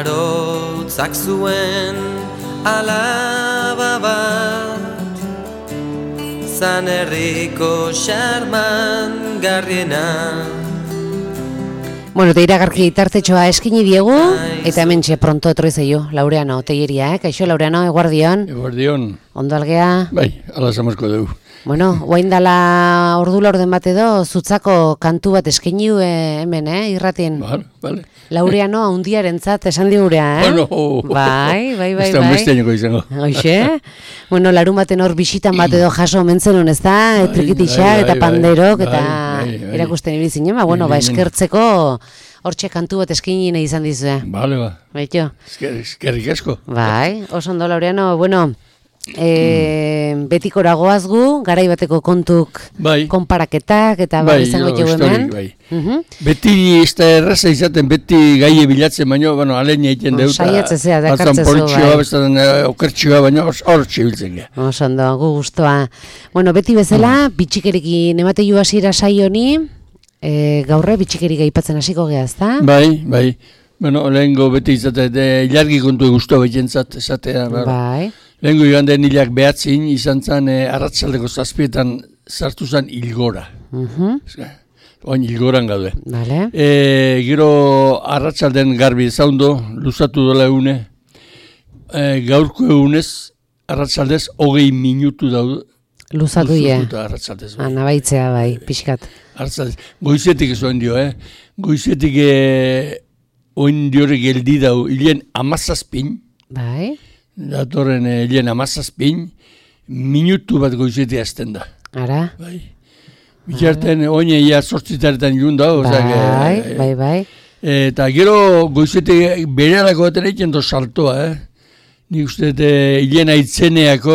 Arotzak zuen alaba bat, Zan herriko xarman garriena. Bueno, te iragarki tartetxoa eskini diegu, eta hementxe pronto etorri zaio, Laureano, teieria, Kaixo, Laureano, eguardion. Eguardion. Ondo algea? Bai, ala zamazko dugu. Bueno, guain dala ordula orden bat edo, zutzako kantu bat eskini hemen, irratin. Vale. Laureano haundiarentzat esan digurea, Bueno. Bai. Ez da besteaneko izango. Hoxe? Bueno, larun baten hor bisitan bat edo jaso mentzenun, ez da? Trikitixak eta panderok, eta erakusten ibizinen, bueno, eskertzeko hortxe kantu bat eskini nahi izan dizue. Vale, ba. Baito? Eskerrik asko. Bai, oso ondo, Laureano, bueno, betikora goazgu, garai bateko kontuk konparaketak, eta izango dugu hemen. Beti ez da erraza izaten, beti gaie bilatzen, baina, alen egiten dut. Saiatzezea, dakartzezu, bai. Okertxioa, baina hor txibiltzen gea. Oso ondo, gu guztua. Bueno, beti bezala, bitxikerikin emateiu hasiera saio honi, gaurre bitxikerik aipatzen hasiko gea, ezta? Bai. Bueno, lehengo beti izatea, ilargi kontu guztua behientzat esatea. Bai. Lehengo joan den hilak behatzin, izan zen arratsaldeko 7 sartu zen hilgora. Oin hilgoran gaude. Vale. Gero arratsalden garbi zaundo, luzatu dola egune. Gaurko egunez, arratsaldez 20 minutu daude. Luzatu ye. Arratsaldez. Nabaitzea bai, pixkat. Arratsaldez. Goizetik ez oin dio, Goizetik oin diore geldi dau, hilen 17. Bai. Datorren hilen 17, minutu bat goizetik azten da. Ara? Bai. Bitarten, oine ia 8 ilun da. Bai. Eta gero goizetik berelako baten egiten do saltoa, Nik uste hilen aitzeneako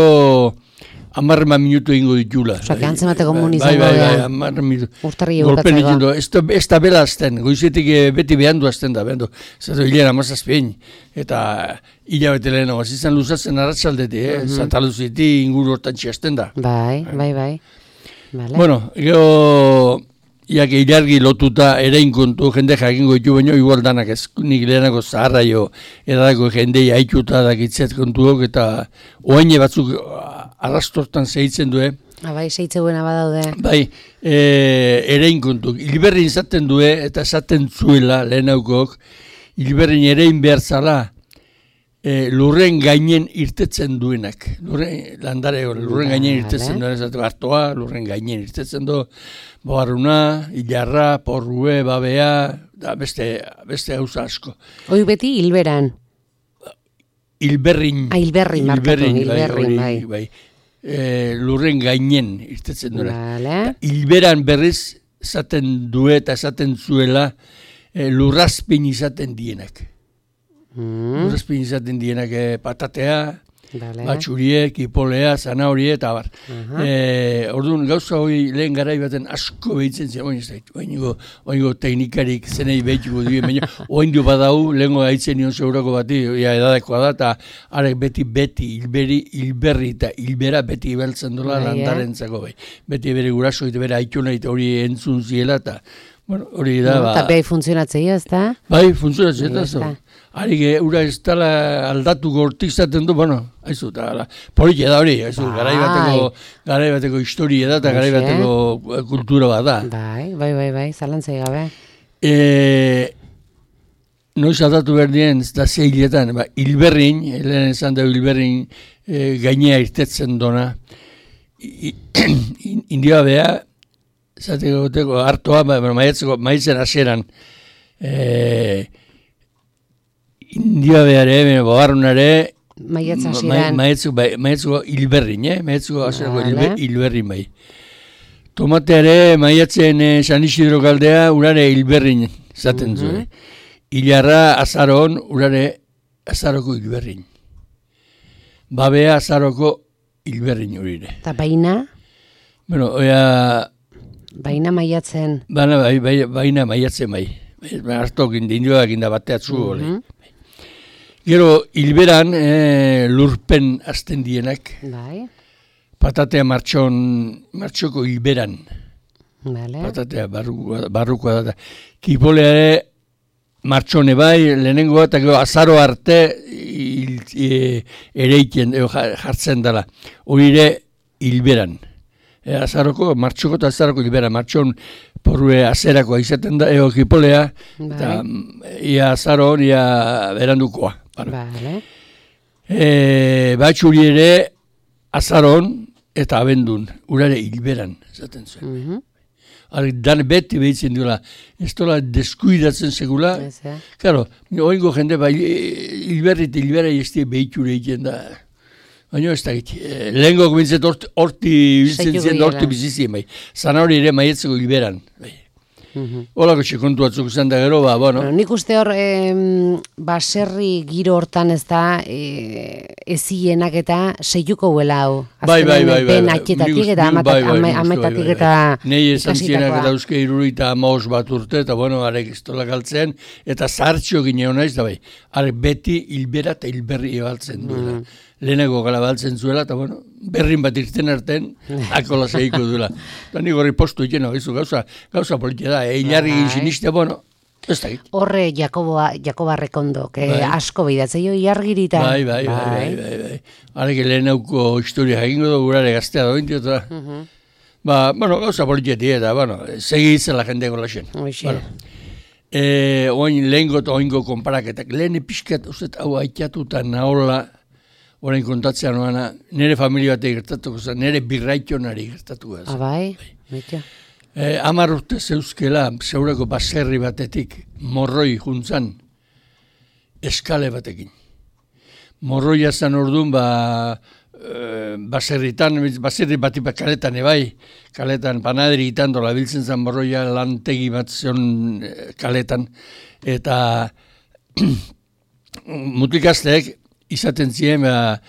10 minutu ingo ditula. Osa, kehantzen bateko munizango da. Bai, 10 minutu. Urtarri egukatzeko. Ez da bela azten, goizetik beti behandu azten da, behandu. Zato hilen 17, eta hilabete lehenago, izan luzatzen arratsaldetik, Santa Luziti inguru hortantxe azten da. Bai. Vale. Bueno, gero, iake ilargi lotuta erein kontu, jende jakingo ditu baino, igual danak ez, nik lehenako zaharra jo, edadako jendei haituta dakitzet kontuok, eta oaine batzuk arrastortan zehitzen du, Bai, zehitzeuena badaude. Bai, erein kontu, hilberrin zaten du, eta zaten zuela lehenaukok, hilberrin erein behar zala, lurren gainen irtetzen duenak. Lurren gainen irtetzen duenak, hartoa, lurren gainen irtetzen du, bogarruna, hilarra, porrue, babea, da beste gauza asko. Hoi beti hilberan. Hilberrin. Hilberrin, bai. Lurren gainen irtetzen duenak. Hilberan berriz zaten du eta zaten zuela lurrazpin izaten dienak. Lurrazpin izaten dienak patatea, batxurie, kipolea, zanahorie eta bar. Orduan gauza hori lehen garai baten asko behitzen ziren, oingo teknikarik zenei behituko duen, baina oingo badau, lehengo gaitzen nion segurako bati, edadekoa da, eta arek beti, hilberri eta hilbera beti ibeltzen dola landarentzako bai. Beti bere guraso eta bere haituna eta hori entzun ziela, eta hori da, Eta behi funtzionatzea, ez da? Bai, funtzionatzea, ez da. Harik, ura ez dala aldatu gortik zaten du, haizu, politia da hori, haizu, garai bateko historia da, eta garai bateko kultura bat da. Bai, zalantzai gabe. Noiz aldatu behar dien, ez da zeiletan, hilberrin, lehen esan da hilberrin gainea irtetzen dona, india beha, zateko hartoa, maitzen aseran, india behare, bogarrunare, maietzuko hilberrin, maietzuko aserako hilberrin bai. Tomateare, maiatzen San Isidro kaldea, urare hilberrin zaten zuen. Hilarra azaron, urare azaroko hilberrin. Babea azaroko hilberrin urire. Eta baina? Bueno, baina maiatzen. Baina maiatzen bai. Hartok indioak inda bateatzu. Gero, hilberan lurpen azten dienak. Bai. Patatea martxoko hilberan. Vale. Patatea barrukoa da. Kipoleare martxone bai, lehenengoa, eta gero azaro arte ereiken, jartzen dela. Hori ere, hilberan. Azaroko, martxoko eta azaroko hilberan. Martxon porue azerakoa izaten da, kipolea, eta ia azaro hori berandukoa. Vale. Batxuri ere, azaron eta abendun, urare hilberan, esaten zuen. Dan beti behitzen duela, ez dola deskuidatzen segula. Claro, oingo jende, hilbera izte behiture egiten da. Baina ez da giti. Lehenko bintzet horti biltzen zien, horti bizizien bai. Zana hori ere maietzeko hilberan. Olako txekontu batzuk izan da gero, bueno. Nik uste hor, baserri giro hortan ez da, ezienak eta seiuko huela hau. Bai. Ben atxetatik eta ametatik eta nei esan zienak eta euske irurita amaos bat urte, eta bueno, arek iztola galtzen, eta zartxo gine hona ez da bai. Arek beti hilbera eta hilberri ebaltzen duela. Lehenako gala baltzen zuela, eta bueno, berrin bat irten arten, akola zeiko duela. Eta nik horri postu ikena, gauza politia da, hilarri ginsiniste, bueno, ez da git. Horre Jakoba Rekondok, asko behidatzen jo, hilargirita. Bai. Harek lehenauko historia jakingo du, gurare gaztea da ointio, eta bueno, gauza politia eta, bueno, segitzen la jendeko laxen. Oin lehengo eta oingo konparaketak, lehen epizkat, uzet, hau haitatuta nahola, orain kontatzea noana, nire familia batek gertatuko zen, nire birraitonari gertatuko zen. Bai? 10 urte zeuzkela, zeurako baserri batetik, morroi juntzan, eskale batekin. Morroia zen orduan, baserri batipa kaletan ebai, kaletan panaderi gitan dola biltzen zen morroia lantegi bat zion kaletan, eta mutikazteek, izaten ziren,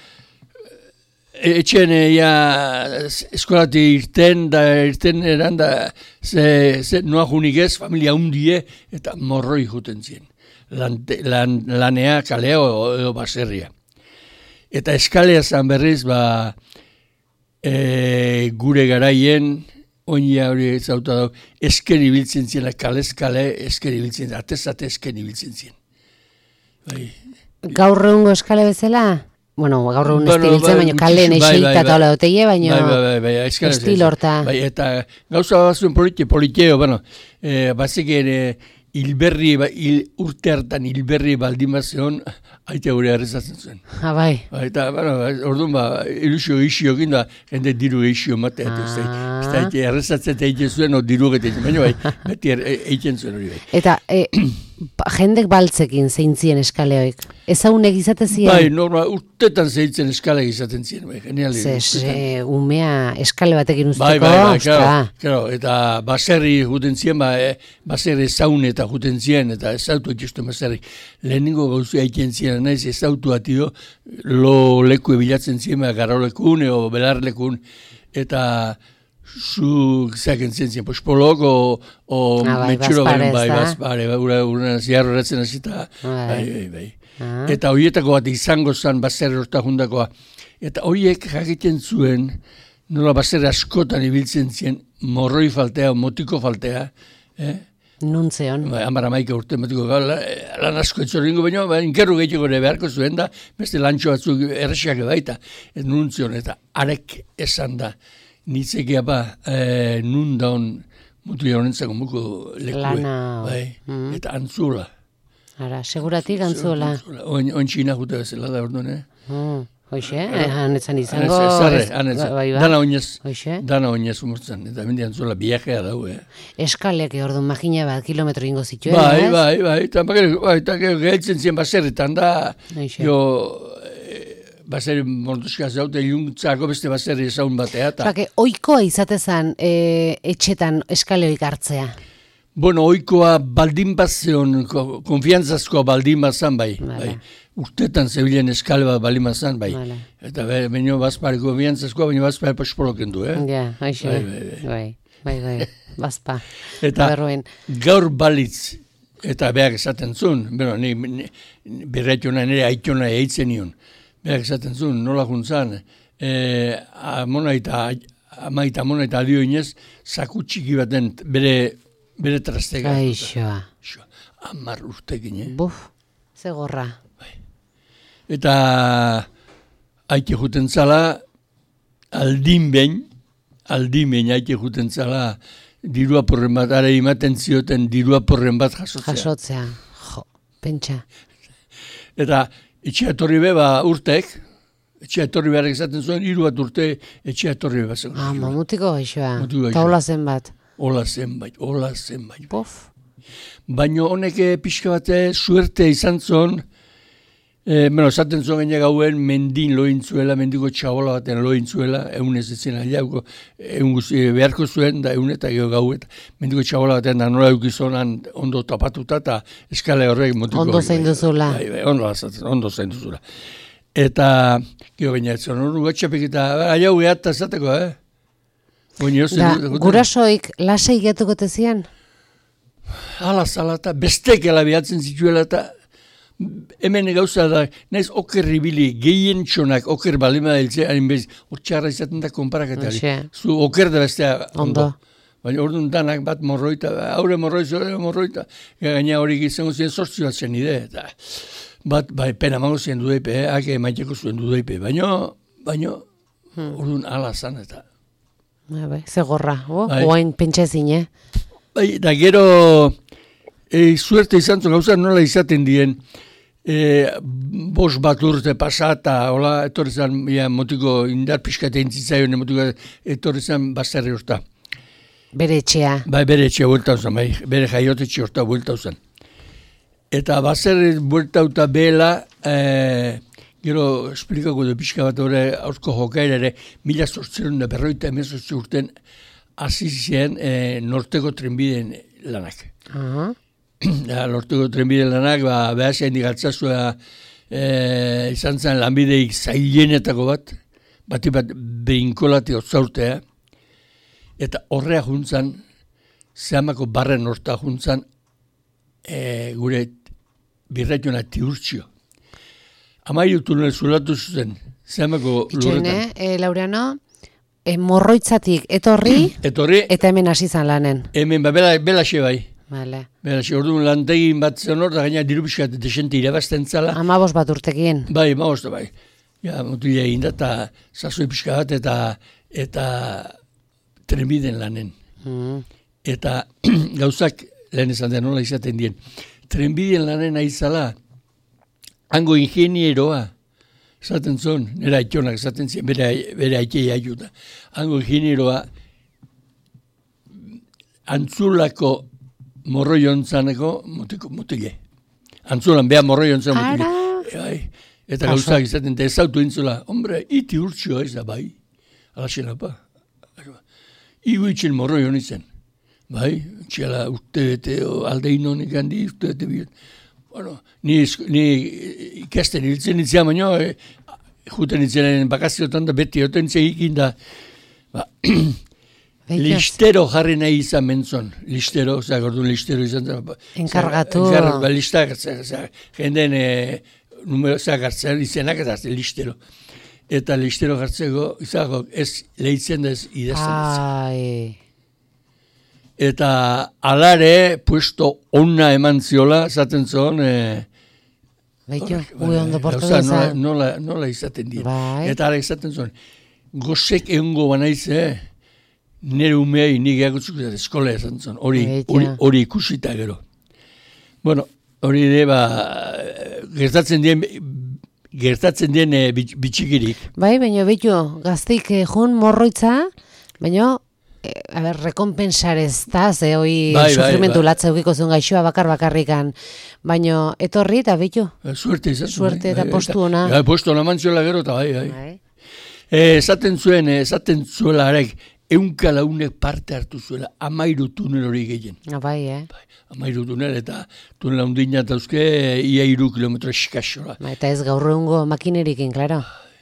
etxen eskolati irten eran da, noa junik ez, familia hundie, eta morroi juten ziren. Lanea, kalea edo baserria. Eta eskalea zan berriz, gure garaien, oinia hori ezauta dago, esken ibiltzen ziren, kalez-kale esken ibiltzen ziren, atez-ate esken ibiltzen ziren. Gaur egungo eskale bezala? Bueno, gaur egun estibiltzen, baina kalen eixeita eta hola doteie, baina estil horta. Eta gauza bazuen politeo, bueno, baziken urte hartan hilberri baldin bazion, aite gure arrezatzen zuen. Bai. Eta, orduan, ilusio geixiokin da, jende diru geixio matea. Eta arrezatzen egiten zuen, diru egiten zuen, baina beti egiten zuen hori bai. Eta, jendek baltzekin zeintzien eskaleoik? Ezaunek izaten ziren? Bai, normal, urtetan zeintzen eskaleak izaten ziren, bai, geniali. Umea eskale batekin usteko, claro, eta baserri juten ziren, baserri zaun eta juten ziren, eta ezautu etxestu baserri. Lehenengo gauzua egiten ziren, naiz ezautu atio, lo leku ebilatzen ziren, garolekun, eo belarlekun, eta zu zaken zen, pospolok o metxuro bazpare, urena ziarro eratzen azita, bai. Eta horietako bat izango zen baserri horta jundakoa. Eta horiek jakiten zuen, nola baserri askotan ibiltzen zien, morroi faltea, motiko faltea. Nuntzeon. Amara maika urte motiko, lan asko etxoringo, baina inkerru gehiago ere beharko zuen da, beste lantxo batzuk errexiak baita. Nuntzeon, eta arek esan da, nitzekea nun daun mutu jaunentzako muko lekue. Eta antzula. Ara, seguratik antzula. Oin txina jute bezala da orduan, Hoxe, hanetzan izango. Dana oinez umurtzen. Eta bindi antzula biajea dau, Eskaleak orduan makina bat kilometro ingo zituen, Bai. Eta gehitzen zien baserritan da, baserri morduskaz daute, iluntzako beste baserri ezaun batea. Oikoa izatezan etxetan eskaleoik hartzea? Bueno, oikoa baldin bat zeon, konfiantzazkoa baldin bat zan, bai. Urtetan zebilen eskale bat baldin bat zan, bai. Eta baino bazpare konfiantzazkoa, baino bazpare pospoloken du, Ja, bai, bazpa. Eta gaur balitz, eta behar esaten zuen, ni berretxona nire aitona eitzen nion, behar esaten zuen, nola juntzan, amaita mona eta adio inez, saku txiki baten bere trastega. Aixoa. 10 urtekin, Buf, ze gorra. Eta haike juten zala, aldin behin haike juten zala, diruaporren bat, ara imaten zioten diruaporren bat jasotzea. Jo, pentsa. Eta etxea etorri beba urtek, etxea etorri behar ezaten zuen, 3 bat urte etxea etorri beba zen. Mamutiko gaixoa. Eta hola zenbat. Hola zenbait. Pof. Baina honek pixka bate suerte izan zuen, esaten zuen gainak gauen mendin lointzuela, mendiko txabola baten lointzuela, egun ez etzen aliauko, egun guzti beharko zuen, da egun eta gauet, mendiko txabola baten da nola eukizonan ondo tapatuta, eta eskale horrek motiko. Ondo zain duzula. Ondo zain duzula. Eta, gero baina etzen, gatxapik eta aliau gehat azateko, Gurasoik lasei getuko tezian? Ala, eta bestek elabiatzen zituela eta hemen gauza da, naiz oker ribili, gehien txonak, oker balima deltze, hain bez, txarra izaten da konparaketari. Zu oker da bestea ondo. Baina orduan danak bat morroita, haure morroita, gaina hori gizango ziren sortzi bat zen ide, eta bat, pena mango ziren dudeipe, hake maiteko zuen dudeipe, baina, orduan ala zan, eta. Ze gorra, oain pentsezin, Da gero, suerte izan zu gauza nola izaten dien, 5 bat urte pasata, hola, etorri zan, motiko indar pixkate intzitzaion, motiko etorri zan baserri horta. Bere etxea. Bere etxea buelta uzan, bere jaiotetxe horta buelta uzan. Eta baserri buelta uta behela, gero esplikako du pixka bat hori aurko jokaira ere, 1840 urten hasi ziren norteko trenbideen lanak. Lortuko trenbide lanak, behar gatzazua izan zen lanbideik zailenetako bat behinkolati otzaurtea, eta horrea juntzan, zehamako barren horta juntzan, gure birraituna tiurtzio. 13 tunel zulatu zuten, zehamako lurretan. Laureano, morroitzatik etorri, eta hemen hasi zan lanen. Hemen, belaxe bai. Vale. Beraz, orduan lantegin bat zen hor, da gaina dirubiskat desente irabazten zala. 15 bat urtekin. Bai, 15 bai. Ja, mutila egin da, eta zazoi pixka bat, eta trenbiden lanen. Eta gauzak, lehen esan da nola izaten dien, trenbiden lanen aizala, hango ingenieroa, esaten zon, nera aitionak esaten zien, bere aikei aiuta, hango ingenieroa, Antzulako morroi ontzaneko mutile. Antzulan, beha morroi ontzan mutile. Eta gauzak izaten, eta ezautu intzula, hombre, iti urtsua ez da, bai. Alaxen apa. Igu itxen morroi honitzen. Bai, txela urte bete, aldein honik handi, urte bete biot. Bueno, ni ikasten hiltzen itzean, baina, juten itzenen bakaziotan da, beti oten zehikin da, listero jarri nahi izan mentzon. Listero, orduan listero izan zen. Enkargatu. Listak, jenden numero zagartzen, izenak eta listero. Eta listero jartzeko, izango, ez lehitzen da ez idazten. Eta alare, puesto onna eman ziola, zaten zon, Baito, ue ondo portu dezan. Nola izaten dira. Eta ara izaten zon, gozek egongo banaiz, nire umeai nik eakutzuk eskola esan zon, hori ikusita gero. Bueno, hori ere, gertatzen dien bitxikirik. Bai, baina behitu, gazteik jun morroitza, baina, rekompensarez da, ze hoi sufrimentu latza eukiko zuen gaixoa bakarrikan, baina etorri eta behitu. Suerte izan. Suerte eta postu ona. Postu ona mantziola gero eta bai. Esaten zuela arek, 100 launek parte hartu zuela, 13 tunel hori gehien. Bai, 13 tunel eta tunel handina dauzke, ia 3 kilometro eskaxola. Eta ez gaur egungo makinerikin, klaro.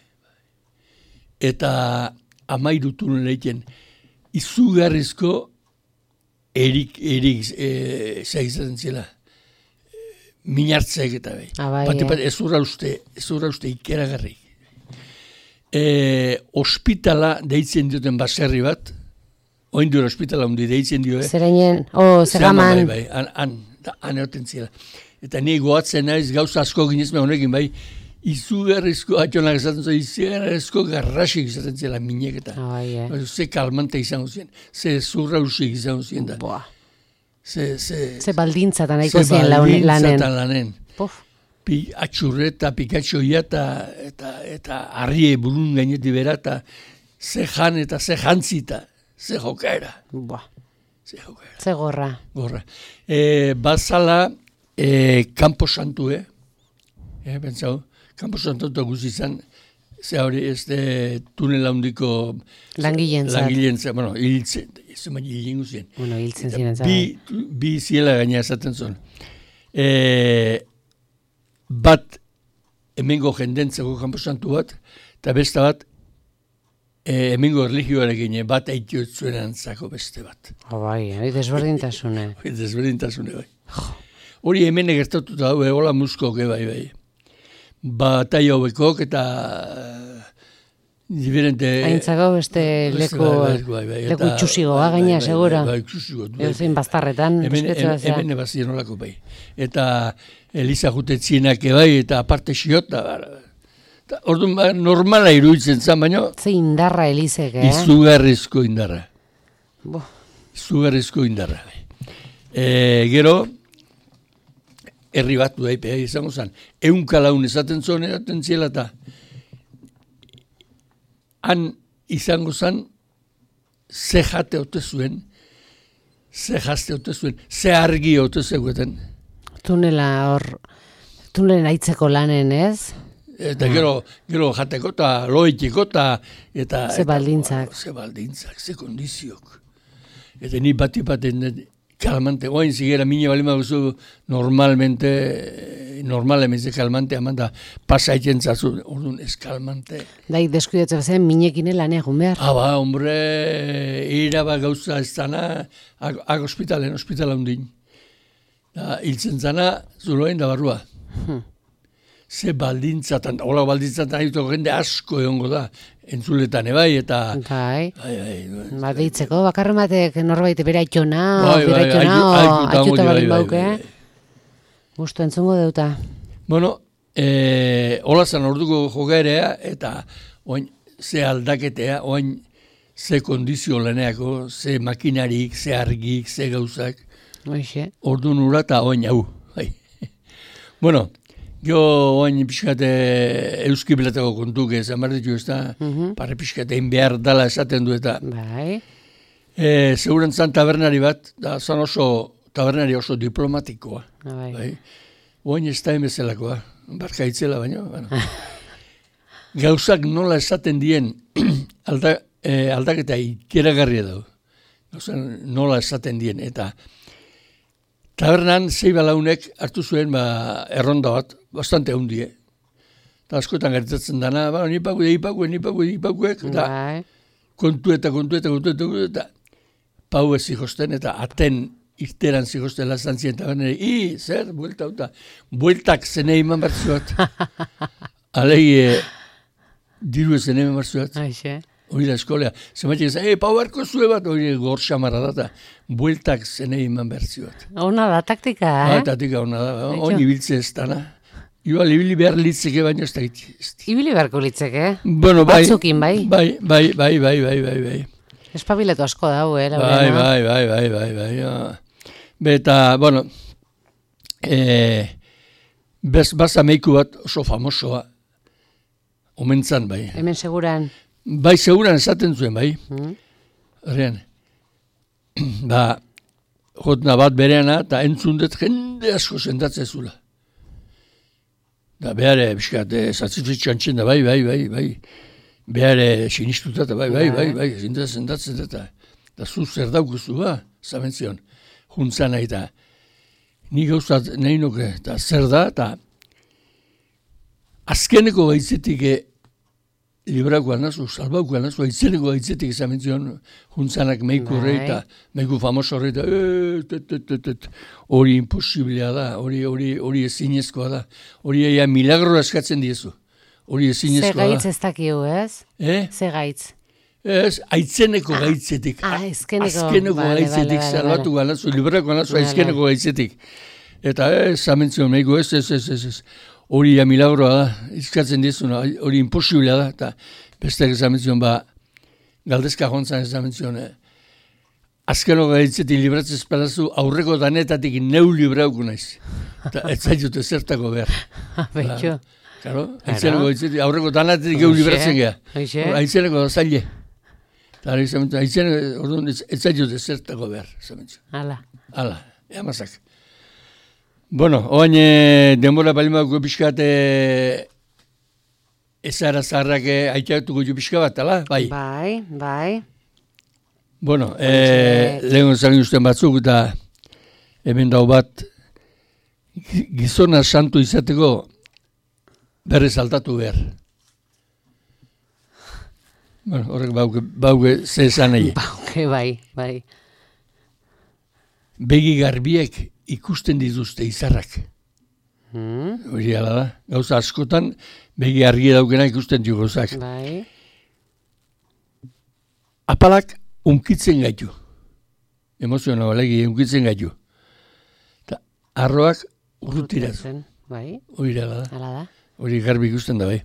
Eta 13 tunel egiten, izugarrizko erik zaizatzen zela. Minartzek eta bai. Ez urra uste ikeragarrik. Ospitala deitzen dioten baserri bat, oindur ospitala hundi deitzen dio, Zereinen, Zegaman. Bai, han, eta aneoten zela. Eta ni goatzen naiz gauza asko ginezme honekin, bai, izugarrizko, atxonak esaten zuen, izugarrizko garrasik izaten zela minek eta. Ze kalmante izango zien, ze zurrausik izango zien da. Ze baldintzatan nahiko zien lanen. Ze baldintzatan lanen. Atxurreta, pikatxoia eta arrie burun gaineti bera, eta ze jan eta ze jantzita, ze jokaera. Ze gorra. Bazala, Campo Santu, bentsau, Campo Santu eta guzi izan, ze hori ez tunela hundiko langilentzat, bueno, hiltzen, ez baina hilin guzien. Bueno, hiltzen ziren zara. Bi ziela gaina esaten zuen. Bat, hemengo jendentzeko Campo Santu bat, eta beste bat, hemengo religioarekin bat aitio zuen antzako beste bat. Bai, desberdintasune. Desberdintasune, bai. Hori hemen egertatuta hau, hola muskok, bai. Batai hauekok eta diferente... Aintzako beste leku txusigoa gaina, segura. Bai, txusigo. Euzein baztarretan. Hemen ebazien olako, bai. Eta Eliza jutetzienak bai, eta aparte xiota. Orduan normala iruditzen zan, baina... Ze indarra Elizek, Izugarrizko indarra. Izugarrizko indarra, bai. Gero... herri bat du daipea izango zen. 100 laun esaten zuen eraten ziela eta han izango zen ze jate ote zuen, ze jazte ote zuen, ze argi ote zegoeten. Tunelen aitzeko lanen, ez? Eta gero jateko eta loitiko eta... Ze baldintzak. Ze kondiziok. Eta ni baten kalmante, oain zigera mine balima guzu normalmente kalmante amanda pasaiten zazu, orduan ez kalmante. Dai, deskuidatzen zen, minekin lanea egun behar. Hombre, iraba gauza ez zana, hospitala hundin. Hiltzen zana, zuloen da barrua. Ze baldintzatan, hola baldintzatan haituko jende asko egongo da, entzuletan ebai, eta... Bai. Deitzeko, bakarren batek norbait bere aitxona, aitxuta balin bauke. Gustu entzungo deuta. Bueno, hola zan orduko jogaerea, eta oain ze aldaketea, oain ze kondizio leneako, ze makinarik, ze argik, ze gauzak. Orduan ura eta oain hau. Bueno, jo, oain pixkate euski bilatako kontuk ezan behar ditu ez da, pare pixkatein behar dala esaten du eta. Bai. Seguren zan tabernari bat, da zan tabernari oso diplomatikoa. Bai. Oain ez da emezelakoa, barka itzela baina. Gauzak nola esaten dien aldaketa ikeragarria dago. Gauzak nola esaten dien eta tabernan zei balaunek hartu zuen erronda bat, bastante hundie. Eta askotan gertatzen dana, nipakuek, eta kontu eta pau ez zihosten, eta aten irteran zihosten lazan ziren taberneri, zer, bueltak zene iman batzuat. Alei, diru zene iman batzuat. Hori da eskolea. Zematik ezan, pau barko zue bat, hori gor xamarra da, bueltak zene iman bertzioat. Ona da, taktika, Taktika ona da, honi biltze ez dana. Igual, ibili behar litzeke, baina ez da giti. Ibili beharko litzeke, Bueno, batzukin, bai? Bai. Espabiletu asko da, Bai. Beta, bueno, baza meiku bat oso famosoa, omentzan, bai. Hemen seguran. Bai, seguran esaten zuen, bai. Horrean, jotna bat bereana, eta entzundet jende asko sendatzen zula. Da, behare, biskat, zatzifritxoan txenda, bai. Behare, sinistuta, bai, sendatzen eta. Da, zu zer daukuzu, zabentzion, juntzan nahi, eta ni gauzat nahi nuke, eta zer da, eta azkeneko gaitzetik librako anazu, salbauko anazu, aitzeneko gaitzetik zamentzion juntzanak meiku horre eta meiku famoso horre eta hori imposiblea da, hori ezinezkoa da, hori eia milagro eskatzen diezu, hori ezinezkoa da. Ze gaitz ez dakiu, ez? Ze gaitz? Ez, aitzeneko gaitzetik. Azkeneko gaitzetik salbatuko anazu, librako anazu, aizkeneko gaitzetik. Eta zamentzio mehiko ez. Hori milagroa da, izkatzen dizuna, hori imposiblea da, eta besteak zamentzio galdezka jontzan zamentzio. Azkeno gaitzetik libratzez perazu aurreko danetatik neu librauko naiz. Eta ez zaitut ezertako behar. Betxo. Claro, aitzeneko gaitzetik aurreko danetatik geu libratzen geha. Aitzeneko da zaile. Aitzeneko, orduan ez zaitut ezertako behar. Hala, amazak. Bueno, oain denbora balimako pixkat ezara zaharrak aitatuko jo pixka bat, ala? Bai. Bueno, lehen zagin usten batzuk eta hemen dau bat gizona santu izateko berrez altatu behar. Bueno, horrek bauke ze esan nahi. Bauke, bai. Begi garbiek ikusten dituzte izarrak. Hori ala da. Gauza askotan, begi argi daukena ikusten dio gauzak. Bai. Apalak unkitzen gaitu. Emozionalegi unkitzen gaitu. Eta arroak urrutiratu. Bai. Hori ala da. Ala da. Hori garbi ikusten da, bai.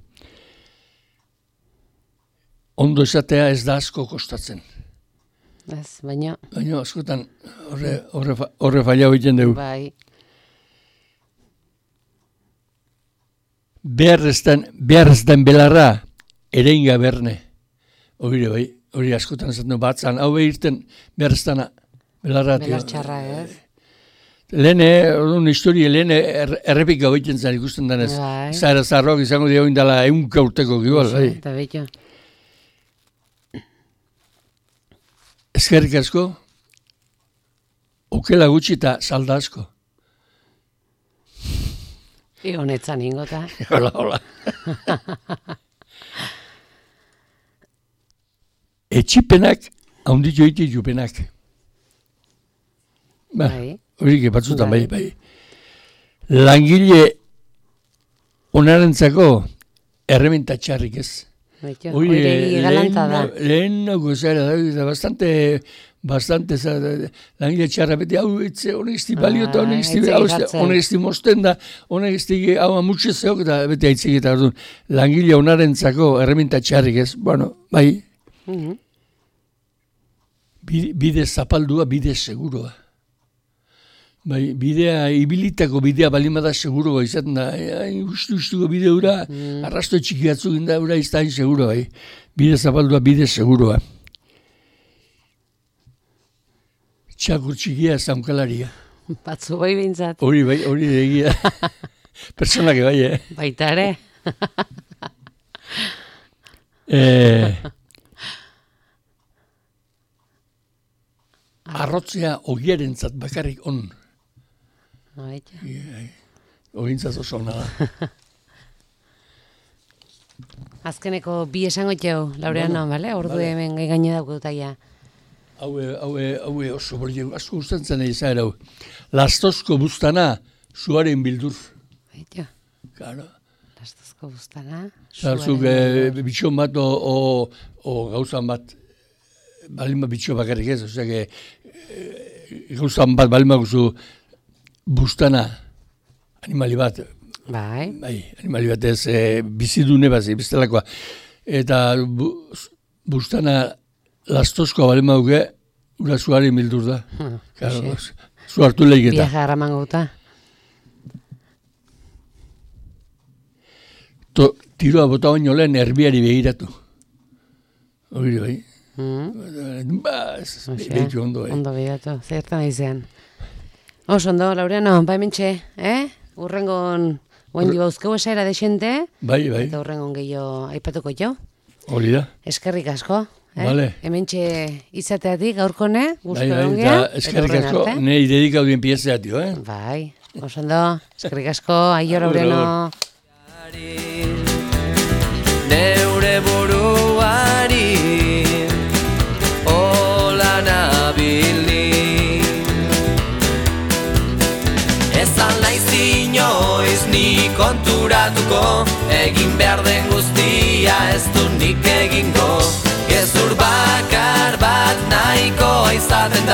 Ondo esatea ez da asko kostatzen. Ez, baina askotan horre falla egiten dugu. Bai. Behar ez den belarra ereinga berne. Hori askotan esaten du batzan, hau behirten behar ez dena belarra. Belar txarra, ez? Lehen, lehen errepik gau egiten zen ikusten denez. Bai. Zara zarroak izango dira indala 100 urteko gibol. Eta betxo. Ezkerrik asko, okela gutxi eta salda asko. Honetzan ingota. Hola. Etxipenak, haundi joiti jupenak. Hori batzutan bai. Langile onarentzako errementa txarrik ez. Hori galanta da. Lehen nago zara da, bastante langile txarra beti hau honek izti balio eta honek izti mosten da, honek izti hau amutxe zeok eta beti haitzik eta langile onarentzako errementa txarrik ez. Bueno, bai. Bide zapaldua, bide seguroa. Bai, bidea, ibilitako bidea balimada seguroa izaten da. Ustuko bide hura, arrasto txiki atzuk inda hura iztain seguroa. Bide zapaldua, bide seguroa. Txakur txikia zaunkalaria. Batzu bai bintzat. Hori egia. Personak bai, Baita ere. Arrotzea ogierentzat bakarrik on. Ogintzaz oso hona da. Azkeneko bi esango txeu, Laureano, bale? Ordu hemen gaine dauko dutaia. Haue oso borri, asko gustatzen izan hau. Lastozko bustana, suaren bildur. Baita. Claro. Lastozko bustana, suaren bildur. Bitxon bat o gauzan bat, balima bitxo bakarrik ez, osea, gauzan bat balima guzu bustana, animali bat. Bai, animali bat ez, bizidune bat, biztelakoa. Eta bustana lastozkoa balima duke, ura suari mildur da. Zu hartu lehiketa. Biaja harraman gauta. Tiroa bota baino lehen erbiari begiratu. Hori bai. Behitu ondo, Ondo behiratu, zertan aizean. Oso ondo, Laureano, bai mentxe, urrengon oen dibauzkeu esaera desente. Bai. Eta urrengon gehiago aipatuko jo. Hori da. Eskerrik asko. Vale. Hementxe izateatik gaurkone, guztu ongea. Eta eskerrik asko, nahi dedikaudien piezeatio, Bai, oso ondo, eskerrik asko, aio Laureano. Neure buruari hola nabili ezan naiz inoiz ni konturatuko egin behar den guztia ez du nik egingo gezur bakar bat nahikoa izaten da